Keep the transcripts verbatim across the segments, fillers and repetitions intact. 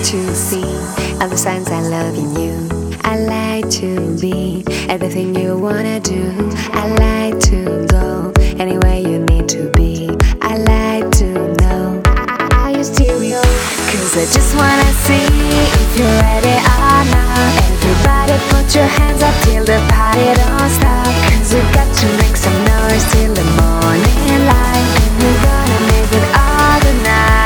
to see all the signs I love in you. I like to be everything you wanna do. I like to go anywhere you need to be. I like to know are you serious? Cause I just wanna see if you're ready or not. Everybody put your hands up till the party don't stop. Cause we got to make some noise till the morning light. And we're gonna make it all the night.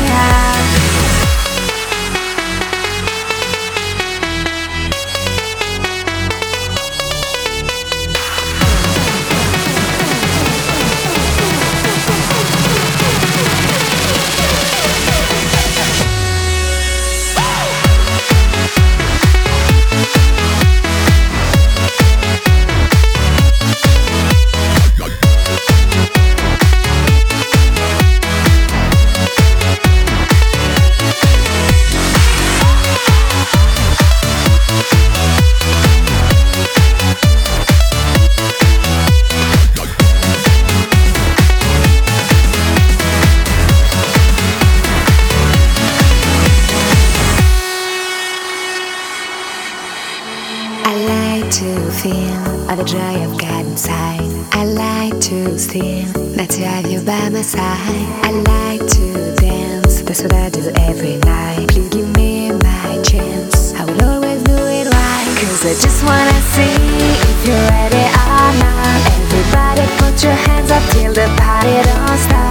I like to feel all the joy I've got inside. I like to steal, not to have you by my side. I like to dance, that's what I do every night. Please give me my chance, I will always do it right. Cause I just wanna see if you're ready or not. Everybody put your hands up till the party don't stop.